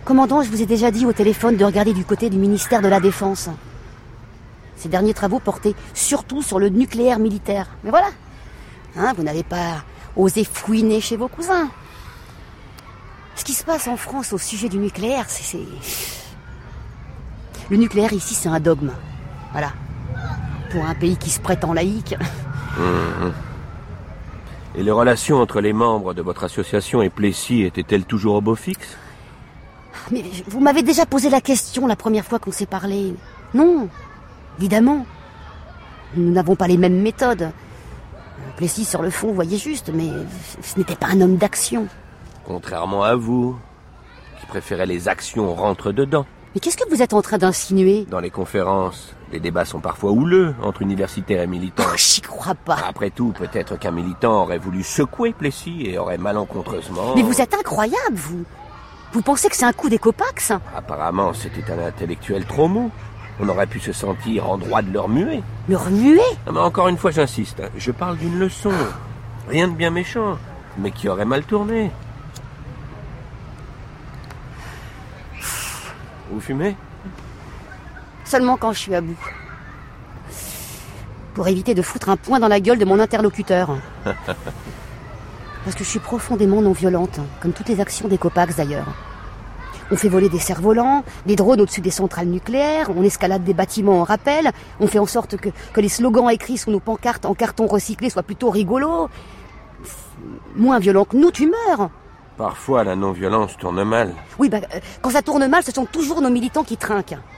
Commandant, je vous ai déjà dit au téléphone de regarder du côté du ministère de la Défense. Ces derniers travaux portaient surtout sur le nucléaire militaire. Mais voilà, hein, vous n'avez pas osé fouiner chez vos cousins. Ce qui se passe en France au sujet du nucléaire, c'est... Le nucléaire ici, c'est un dogme. Voilà. Pour un pays qui se prétend laïque. Et les relations entre les membres de votre association et Plessis étaient-elles toujours au beau fixe? Mais vous m'avez déjà posé la question la première fois qu'on s'est parlé. Non, évidemment. Nous n'avons pas les mêmes méthodes. Plessis, sur le fond, vous voyez juste, mais ce n'était pas un homme d'action. Contrairement à vous, qui préférez les actions rentre-dedans. Mais qu'est-ce que vous êtes en train d'insinuer? Dans les conférences, les débats sont parfois houleux entre universitaires et militants. Oh, j'y crois pas. Après tout, peut-être qu'un militant aurait voulu secouer Plessis et aurait malencontreusement... Mais vous êtes incroyable, vous. Vous pensez que c'est un coup des Copax? Apparemment, c'était un intellectuel trop mou. On aurait pu se sentir en droit de le remuer. Le remuer? Mais encore une fois, j'insiste. Je parle d'une leçon. Rien de bien méchant, mais qui aurait mal tourné. Vous fumez? Seulement quand je suis à bout. Pour éviter de foutre un poing dans la gueule de mon interlocuteur. Parce que je suis profondément non violente, comme toutes les actions des Copax d'ailleurs. On fait voler des cerfs-volants, des drones au-dessus des centrales nucléaires, on escalade des bâtiments en rappel, on fait en sorte que les slogans écrits sur nos pancartes en carton recyclé soient plutôt rigolos. Moins violent que nous, tu meurs. Parfois, la non-violence tourne mal. Oui, quand ça tourne mal, ce sont toujours nos militants qui trinquent.